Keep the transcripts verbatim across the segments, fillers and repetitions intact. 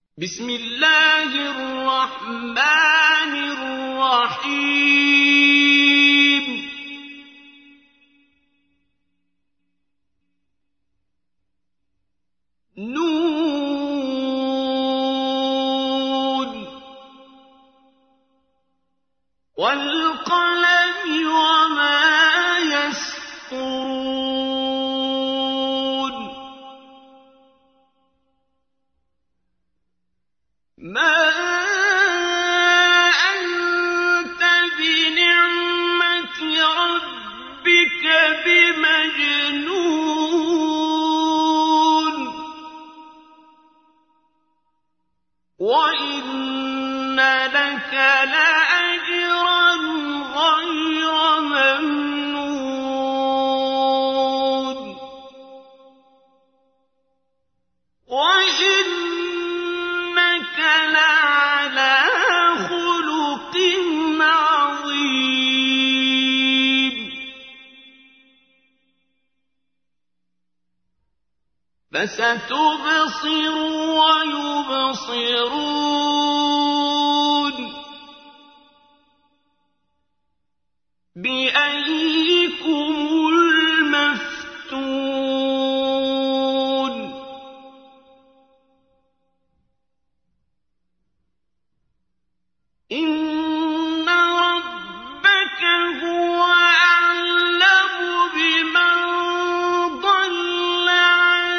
بسم الله الرحمن الرحيم نون والقلم وما يسطرون ما أنت بنعمة ربك بمجنون وإن لك لأجرا غير ممنون وإنك لعلى خلق عظيم فستبصر ويبصرون بأيكم المفتون إن ربك هو أعلم بمن ضل عن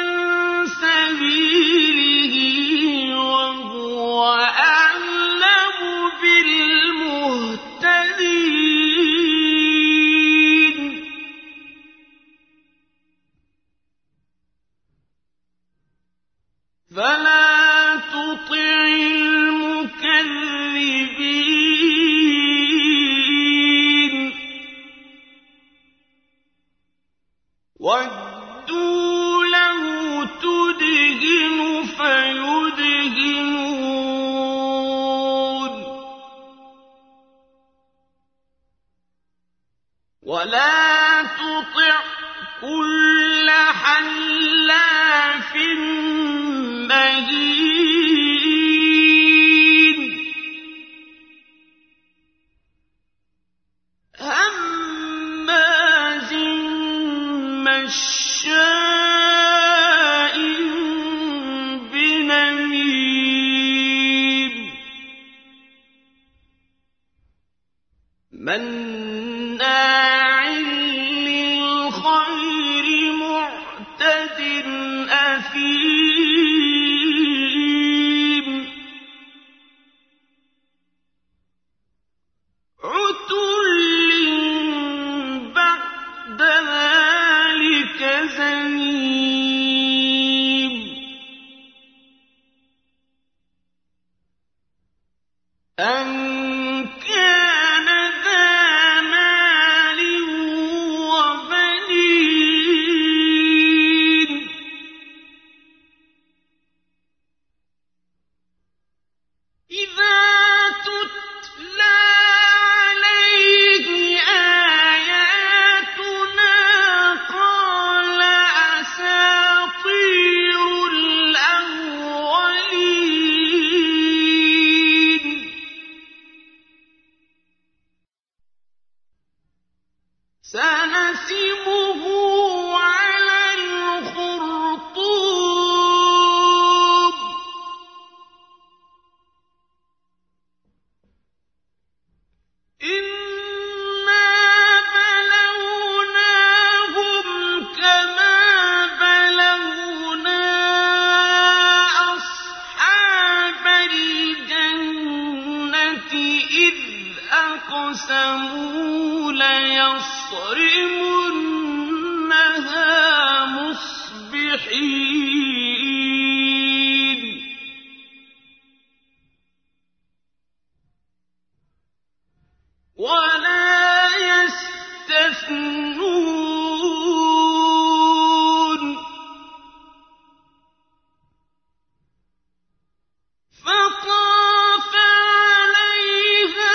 سبيله وهو أعلم بالمهتدين فلا تطع المكذبين ودوا لو تدهن فيدهنون ولا تطع كل حلاف مهين هماز مشاء بنميم مناع للخير معتد أثيم عتل بعد ذلك زنيم أن كان ذا مال وبنين إذا تتلى عليه آياتنا قال أساطير الأولين سنسمه على الخرطوم إنا بلوناهم كما بلونا أصحاب الجنة إذ أقسموا ليصرمنها مصبحين ولا يستثنون فطاف عليها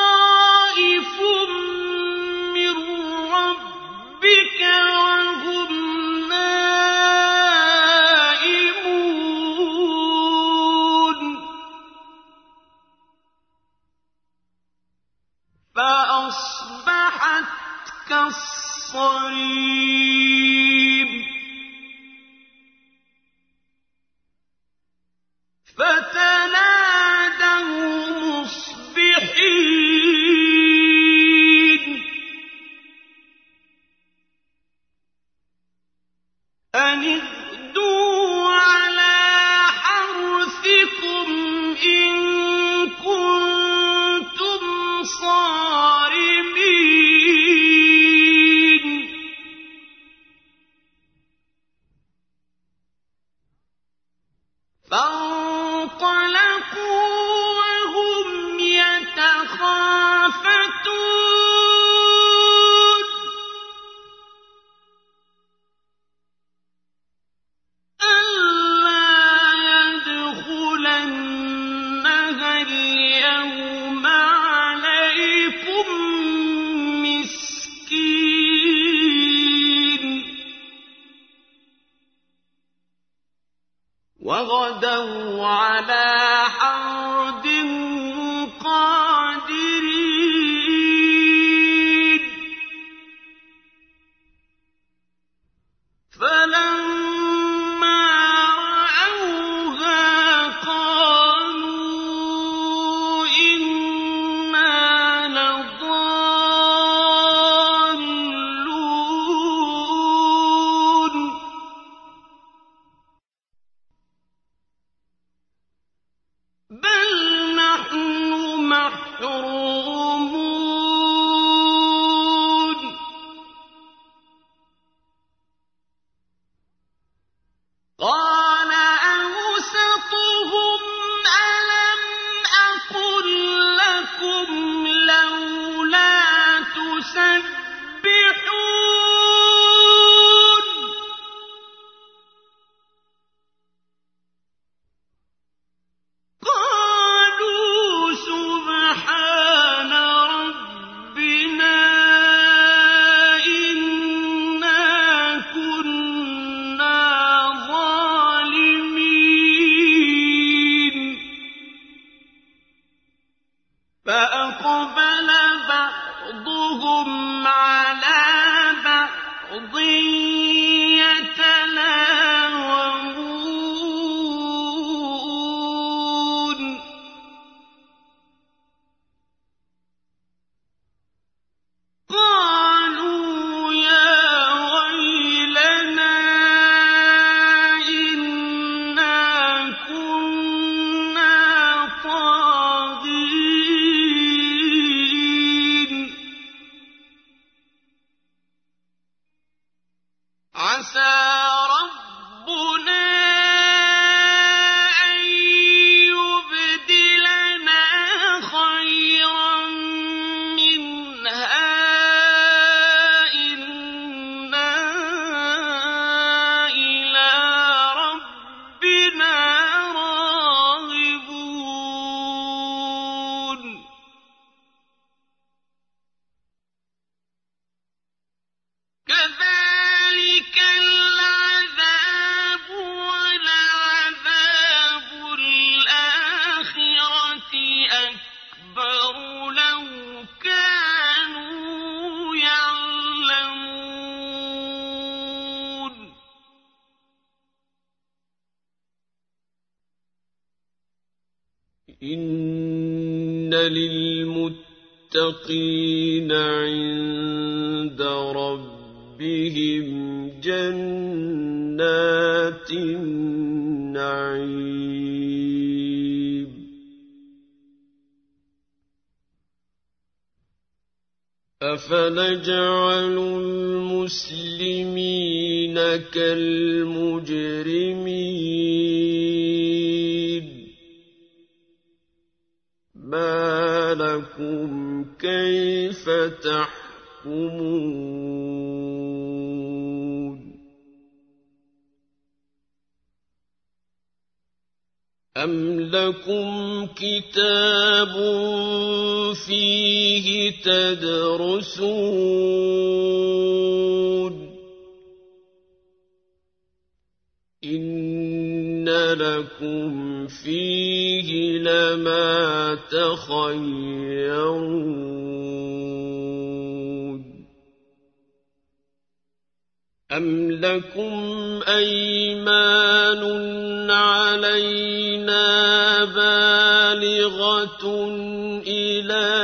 طائف من ربك وهم الْمُرْسَلِينَ أَنِ اغْدُوا عَلَىٰ حَرْثِكُمْ إِن كُنتُمْ صَارِمِينَ فَانطَلَقُوا وَهُمْ يَتَخَافَتُونَ أَلَّا يَدْخُلَنَّهَا الْيَوْمَ عَلَيْكُم مِّسْكِينٌ وَغَدَوْا عَلَىٰ حَرْدٍ قَادِرِينَ فَلَمَّا رَأَوْهَا قَالُوا إِنَّا لَضَالُّونَ بَلْ نَحْنُ مَحْرُومُونَ قَالَ أَوْسَطُهُمْ أَلَمْ أَقُل لَّكُمْ لَوْلَا تُسَبِّحُونَ قَالُوا سُبْحَانَ رَبِّنَا إِنَّا كُنَّا ظَالِمِينَ فَأَقْبَلَ بَعْضُهُمْ عَلَىٰ بَعْضٍ يَتَلَاوَمُونَ قَالُوا يَا وَيْلَنَا إِنَّا كُنَّا طَاغِينَ عَسَىٰ رَبُّنَا أَن يُبْدِلَنَا خَيْرًا مِّنْهَا إِنَّا إِلَىٰ رَبِّنَا رَاغِبُونَ كَذَٰلِكَ الْعَذَابُ وَلَعَذَابُ الْآخِرَةِ أَكْبَرُ لَوْ كَانُوا يَعْلَمُونَ إِنَّ لِلْمُتَّقِينَ عِندَ رَبِّهِمْ جَنَّاتِ النَّعِيمِ أَفَنَجْعَلُ الْمُسْلِمِينَ كَالْمُجْرِمِينَ مَا لَكُمْ كَيْفَ تَحْكُمُونَ أَمْ لَكُمْ كِتَابٌ فِيهِ تَدْرُسُونَ إِنَّ لَكُمْ فِيهِ لَمَا تَخَيَّرُونَ أَمْ لَكُمْ أَيْمَانٌ عَلَيْنَا بَالِغَةٌ إِلَىٰ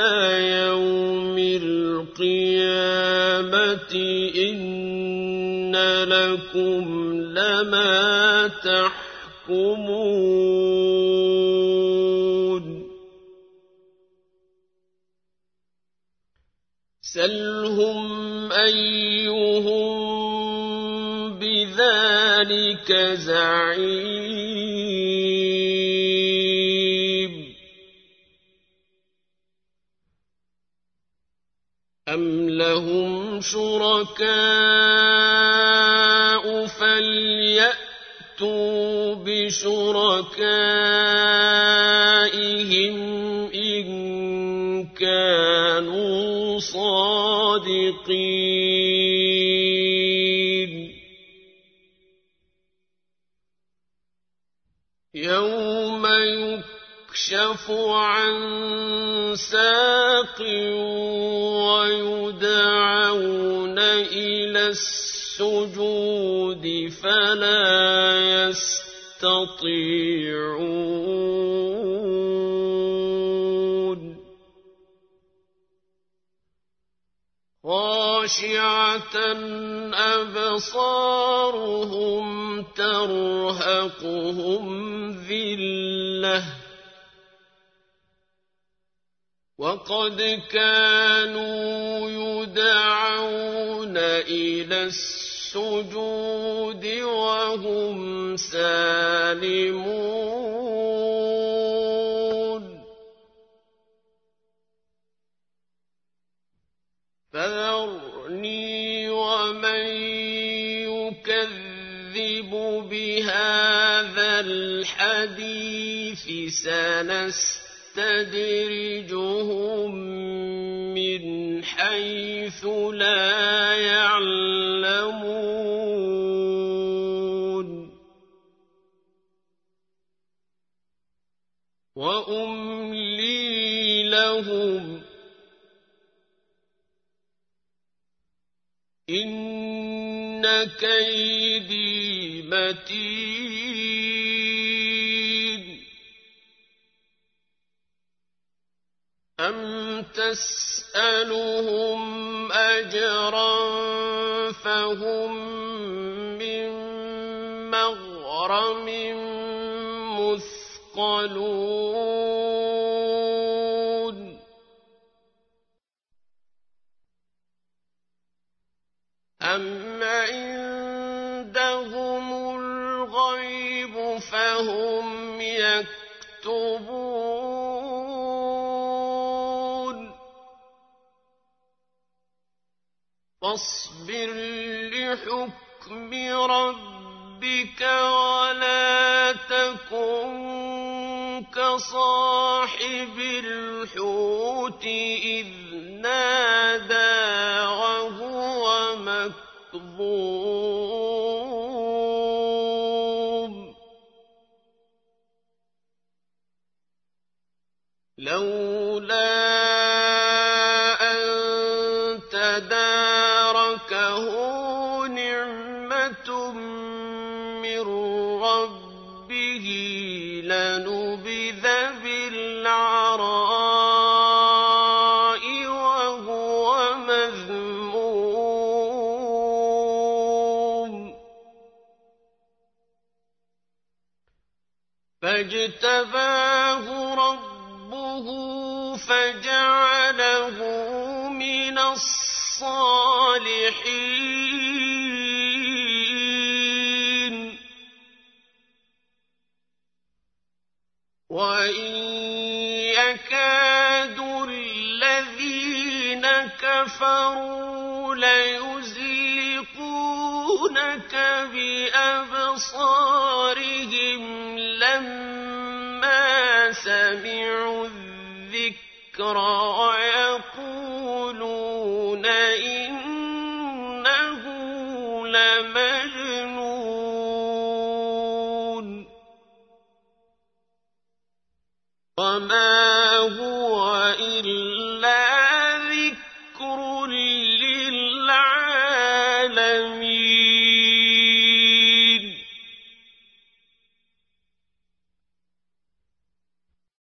يحكمون سلهم أيهم بذلك زعيم أم لهم شركاء فليأتوا بشركائهم إن كانوا صادقين يوم يكشف عن ساق ويدعون إلى السجود فلا يستطيعون خاشعة أبصارهم ترهقهم ذلة وقد كانوا يدعون إلى السجود وهم سالمون فذرني ومن يكذب بهذا الحديث سنستدرجهم من حيث لا يعلمون وأملي لهم إن كيدي متين أم تسألهم أجرا فهم من مغرم مثقلون أم عندهم الغيب فهم يكتبون فاصبر لحكم ربك ولا تكن كصاحب الحوت إذ نادى وهو مكظوم لولا أن تداركه نعمة من ربه لنبذ بالعراء وهو مذموم فاجتباه ربه فجعله من الصالحين وإن يكاد الذين كفروا ليزلقونك بأبصارهم لما سمعوا الذكر ويقولون إنه لمجنون وما هو إلا